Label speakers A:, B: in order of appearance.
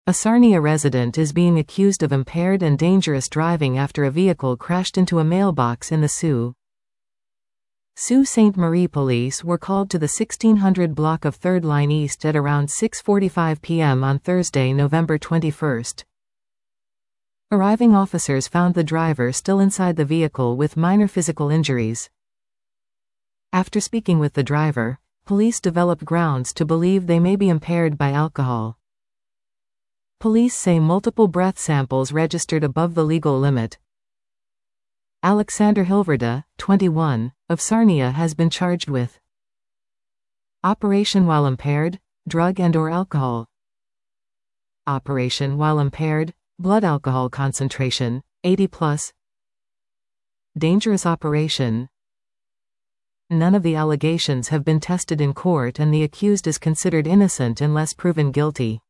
A: A Sarnia resident is being accused of impaired and dangerous driving after a vehicle crashed into a mailbox in the Sault Ste. Marie. Police were called to the 1600 block of 3rd Line East at around 6:45 p.m. on Thursday, November 21. Arriving officers found the driver still inside the vehicle with minor physical injuries. After speaking with the driver, police developed grounds to believe they may be impaired by alcohol. Police say multiple breath samples registered above the legal limit. Alexander Hilverda, 21, of Sarnia has been charged with operation while impaired, drug and/or alcohol. Operation while impaired, blood alcohol concentration, 80+. Dangerous operation. None of the allegations have been tested in court and the accused is considered innocent unless proven guilty.